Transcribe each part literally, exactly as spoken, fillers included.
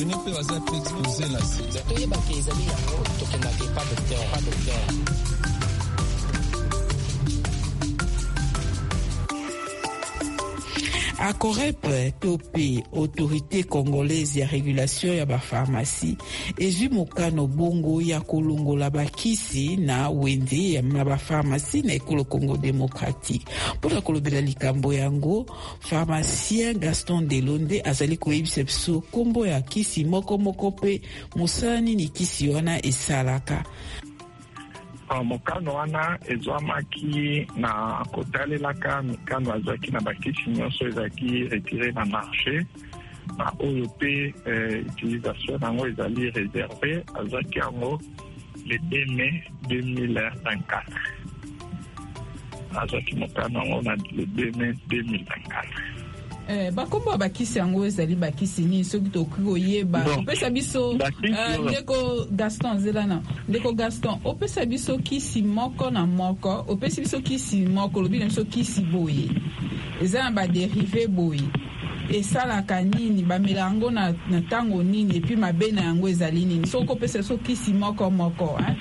donné pe baza pe exposé la sida toyeba ke ezali yango tokendaka epa docteur pa docteur. Acorep tope autorité congolaise ya régulation ya bapharmacie ezwi mokano bongo ya kolongola bakisi na wende ya bapharmacie na ekolo Congo démocratique. Mpona kolobela likambo yango, pharmacien Gaston Delonde azali koyebisa biso kombo ya kisi moko moko mpe mosala nini kisi wana esalaka. Mokano wana ezwamaki na kotalelaka mikano azwaki na bakisi nyonso ezalaki retire na marché na oyo mpe utilisation nango ezali réservé azwaki yango le deux mai deux mille vingt-quatre. azwaki mokano yango na le deux mai deux mille vingt-quatre. Eh, bakombo bakisi yango ezali bakisi nini soki tokoki koyeba opesa biso ndeko Gaston zelana ndeko Gaston opesa biso kisi moko na moko opesi biso kisi moko lobi na biso kisi boye eza na baderive boye esalaka nini bamela yango na ntango nini epi mabe na yango ezali nini soki opesa biso kisi moko moko hein?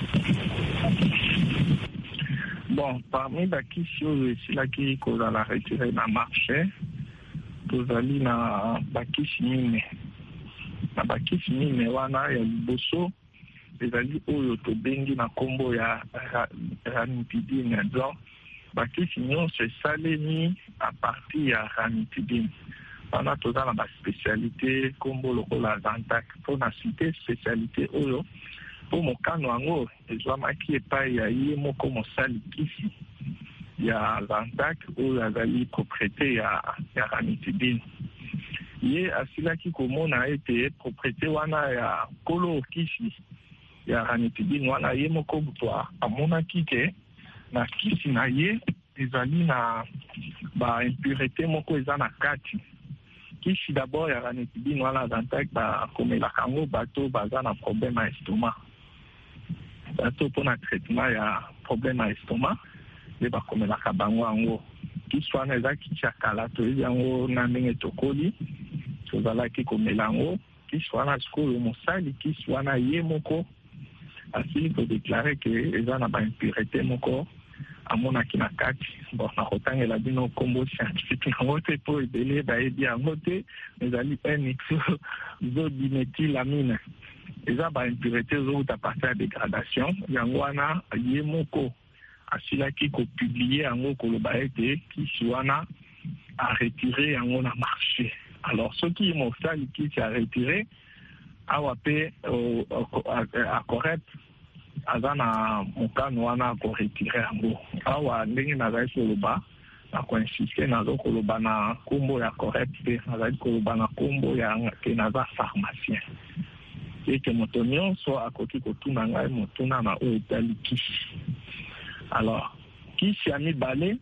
Bon, parmi bakisi oyo esilaki kozala retire na marché tozali na bakisi mine na bakisi mine wana ya liboso ezali oyo tobengi na kombo ya ranitidine. Donc bakisi nyonso esalemi a partir ya ranitidine wana toza na baspécialité kombo lokola Zantac. Mpona cité spécialité oyo mpo mokano yango ezwamaki epai ya ye moko mosali kisi ya Zantac oyo azali propriété ya, ya ranitidine. Ye asilaki komona ete propriété wana ya kolo kisi ya ranitidine wana ye moko buto amonaki ke na kisi na ye ezali na ba impurité moko eza na kati. Kisi d'abord ya ranitidine wana Zantac bakomelaka yango bato baza na problème ya estomac. Bato mpona traitement ya problème ya estomac le bakomelaka bango yango. Kisi wana eza kisi ya kala toyebi yango na ndenge tokoli tozalaki komela yango. Kisi wana sikoyo mosali kisi wana ye moko asili kodeklare ke eza na baimpurité moko amonaki na kati. Bon, nakotangela bino kombo scientifique yango te po ebele bayebi yango te, ezali n-ixodiméthylamine. Eza baimpurité ezouta partir ya dégradation yango wana ye moko asilaki kopublie yango koloba ete kisi wana a retiré yango na marché. Alors soki mosali kisi a retiré awa pe Acorep aza na mokano wana koretire yango. Awa ndenge nazali koloba nakoinsiste nazo koloba na kombo ya Acorep pe nazali koloba na kombo ya ke naza pharmacien eke moto nyonso akoki kotuna ngai motuna na oyo etali kisi. Alors kisi ya mibale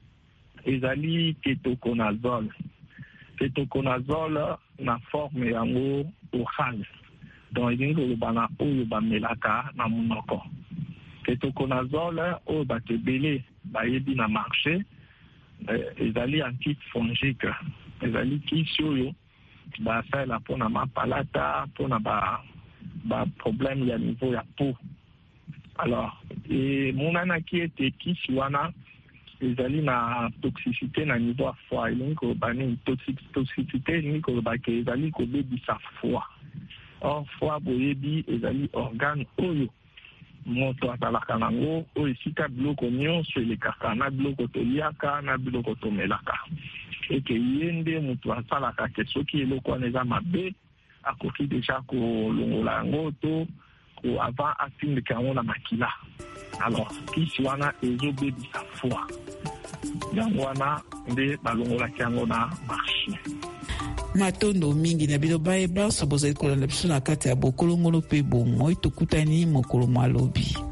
ezali ketoconazole. Ketoconazole na forme yango orale, donc elingi koloba na oyo bamelaka na monoko. Ketoconazole oyo bato ebele bayebi na marché ezali antifongique, ezali kisi oyo basala mpona mapalata mpona ba ba problème ya niveau ya peau. Alors e monanaki ete kisi wana ezali na toxicité na niveau ya foie. Elingi koloba nini toxicité elingi koloba ke ezali kobebisa foie. Or foie boyebi ezali organe oyo moto azalaka nango oyo esika biloko nyonso elekaka na biloko toliaka na biloko tomelaka. Eke ye nde moto asalaka ke soki eloko wana eza mabe akoki deja kolongola yango to ko avant atindika yango na makila. Alors kisi wana ezobebisa foie yango wana nde balongolaki yango na marché. Matondo mingi na bino bayeba so bozali kolanda biso na kati ya bokolongono pe bomoi tokutani mokolo malobi.